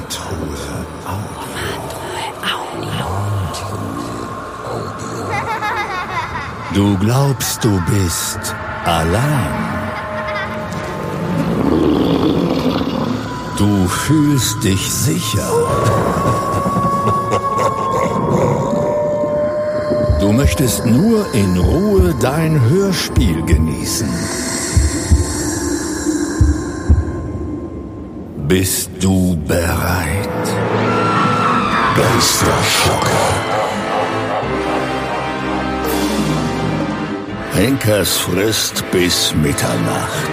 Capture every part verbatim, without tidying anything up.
Du glaubst, du bist allein. Du fühlst dich sicher. Du möchtest nur in Ruhe dein Hörspiel genießen. Bist du bereit? Geisterschocker. Henkers Frist bis Mitternacht.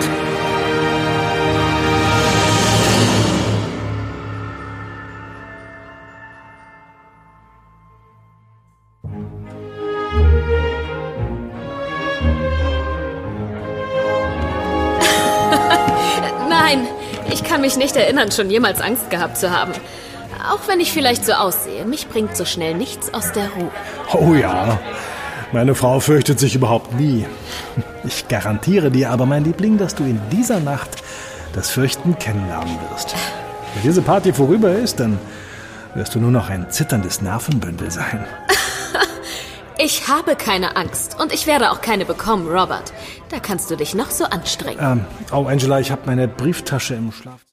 Nein, ich kann mich nicht erinnern, schon jemals Angst gehabt zu haben. Auch wenn ich vielleicht so aussehe, mich bringt so schnell nichts aus der Ruhe. Oh ja, meine Frau fürchtet sich überhaupt nie. Ich garantiere dir aber, mein Liebling, dass du in dieser Nacht das Fürchten kennenlernen wirst. Wenn diese Party vorüber ist, dann wirst du nur noch ein zitterndes Nervenbündel sein. Ich habe keine Angst und ich werde auch keine bekommen, Robert. Da kannst du dich noch so anstrengen. Ähm, oh, Angela, ich habe meine Brieftasche im Schlafzimmer.